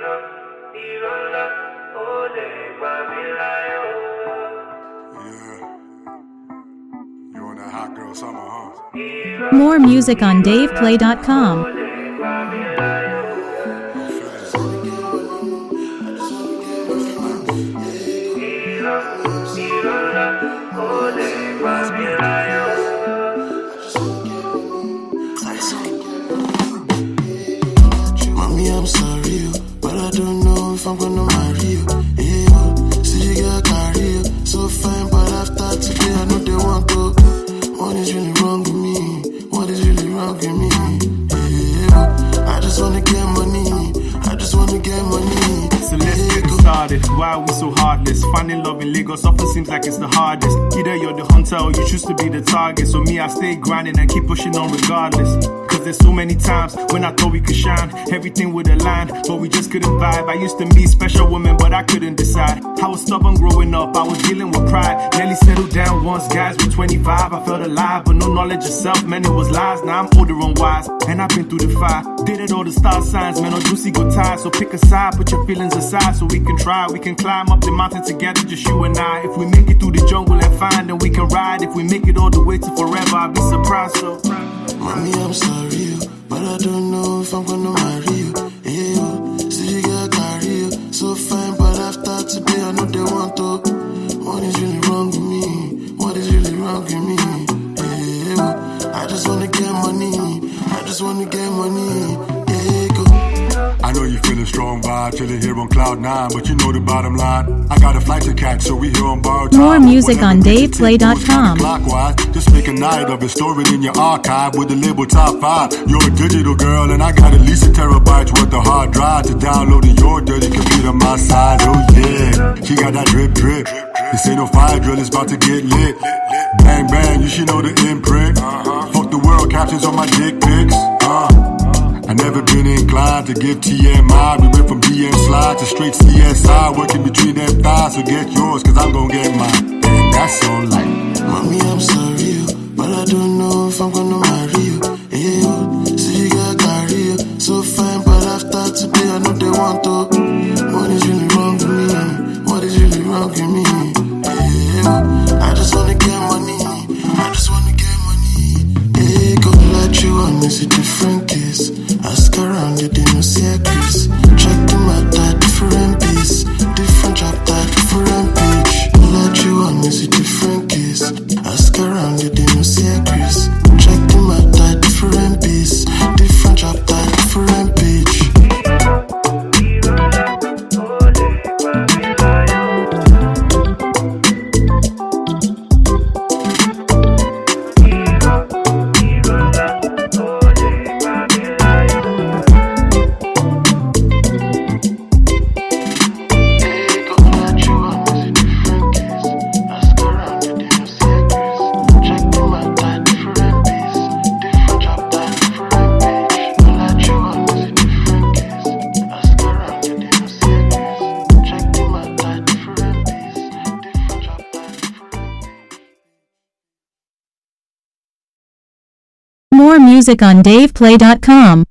You on that hot girl summer, huh? More music on DavePlay.com. Mommy, I'm sorry, but I don't know if I'm gonna marry you. Yeah, see you got career, so fine, but after today I know they want to. What is really wrong with me? What is really wrong with me? Yeah, I just wanna get money. I just wanna get money. So let's get started. Why are we so heartless? Finding love in Lagos often seems like it's the hardest. Either you're the hunter or you choose to be the target. So me, I stay grinding and keep pushing on regardless. Cause there's so many times when I thought we could shine, everything would align, but we just couldn't vibe. I used to meet special women, but I couldn't decide. I was stubborn growing up, I was dealing with pride. Nearly settled down once, guys were 25. I felt alive, but no knowledge of self, man, it was lies. Now I'm older and wise, and I've been through the fire. Dated all the star signs, man, on juicy good ties. So pick a side, put your feelings aside, so we can try. We can climb up the mountain together, just you and I. If we make it through the jungle and find, then we can ride. If we make it all the way to forever, I'll be surprised, so Mommy, I'm sorry, but I don't know if I'm gonna marry you. Yeah, see you got career, so fine, but after today I know they want to. What is really wrong with me? What is really wrong with me? Yeah, I just wanna get money. I just wanna get money. Yeah, go. I know you feeling strong vibe, chilling here on cloud 9, but you know the bottom line. I got a flight to catch, so we here on borrowed time. More music on DavePlay.com. Clockwise, just make a night of it, store it in your archive with the label top 5. You're a digital girl, and I got at least a terabyte worth of hard drive to download in your dirty computer my size. Oh yeah, she got that drip drip. This ain't no fire drill, it's about to get lit. Bang bang, you should know the imprint. Fuck the world, captions on my dick pics. I never been inclined to give TMI. We went from DM slide to straight CSI, working between them thighs. So get yours, cause I'm gonna get mine. And that's all like. Mommy, I'm sorry, but I don't know if I'm gonna marry you. Yeah, see you got career, so fine, but after today I know they want to. What is really wrong with me? What is really wrong with me? Yeah, I just wanna get money. I just wanna get money. Yeah, go let you on, it's a different case. Ask around, you didn't see a Chris. Check them out, that different piece. Different chapter, different page. Let you on, it's a different case. Ask around, you didn't see a Chris. Check them out, that different piece. Different chapter, different page. More music on DavePlay.com.